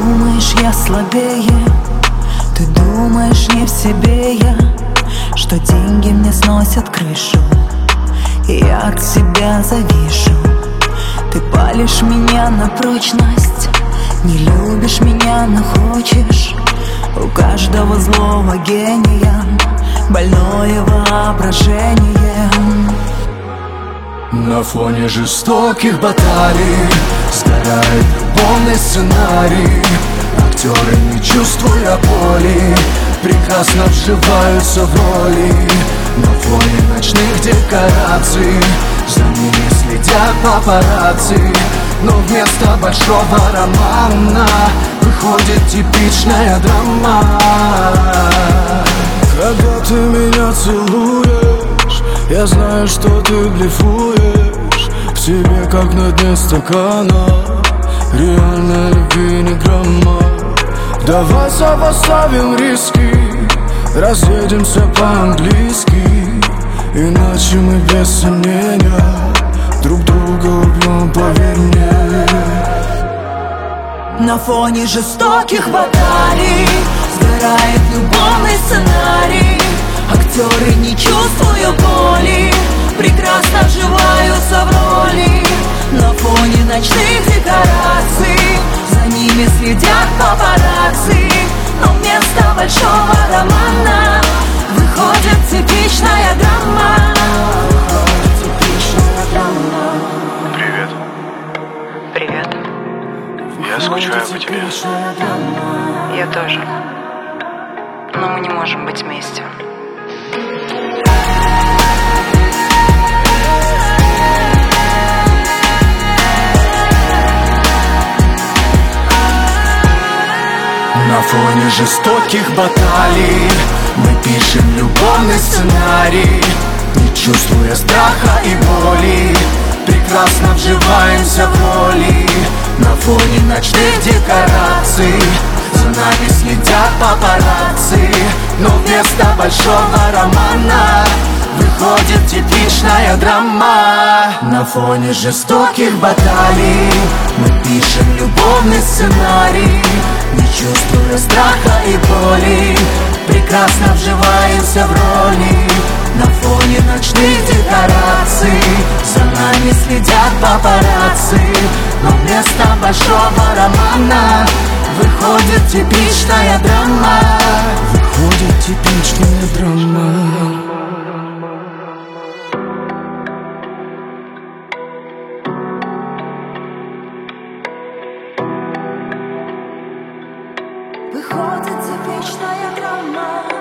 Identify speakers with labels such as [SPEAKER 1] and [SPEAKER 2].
[SPEAKER 1] думаешь, я слабее? Ты думаешь, не в себе я? Что деньги мне сносят крышу, и я от себя завишу. Ты палишь меня на прочность, не любишь меня, но хочешь. У каждого злого гения больное воображение.
[SPEAKER 2] На фоне жестоких баталий сгорает любовный сценарий. Актеры, не чувствуя боли, прекрасно вживаются в роли. На фоне ночных декораций за ними следят папарацци. Но вместо большого романа выходит типичная драма. Когда ты меня целуешь, я знаю, что ты блефуешь. В тебе, как на дне стакана, реальной любви ни грамма. Давай сопоставим риски, разъедемся по-английски. Иначе мы без сомнения друг друга убьем, поверь мне.
[SPEAKER 1] На фоне жестоких баталий сгорает любовный сценарий. Актеры, не чувствуя боли, прекрасно вживаются в роли. На фоне ночных декораций за ними следят папарацци. Но вместо большого романа выходит типичная драма.
[SPEAKER 3] Привет.
[SPEAKER 1] Привет.
[SPEAKER 3] Я скучаю по тебе.
[SPEAKER 1] Я тоже. Но мы не можем быть вместе.
[SPEAKER 2] На фоне жестоких баталий мы пишем любовный сценарий. Не чувствуя страха и боли, прекрасно вживаемся в роли. На фоне ночных декораций за нами следят папарацци. Но вместо большого романа выходит типичная драма. На фоне жестоких баталий мы пишем любовный сценарий. Не чувствуя страха и боли, прекрасно вживаемся в роли. На фоне ночных декораций за нами следят папарацци. Но вместо большого романа выходит типичная драма. Выходит типичная драма.
[SPEAKER 1] Выходит типичная драма.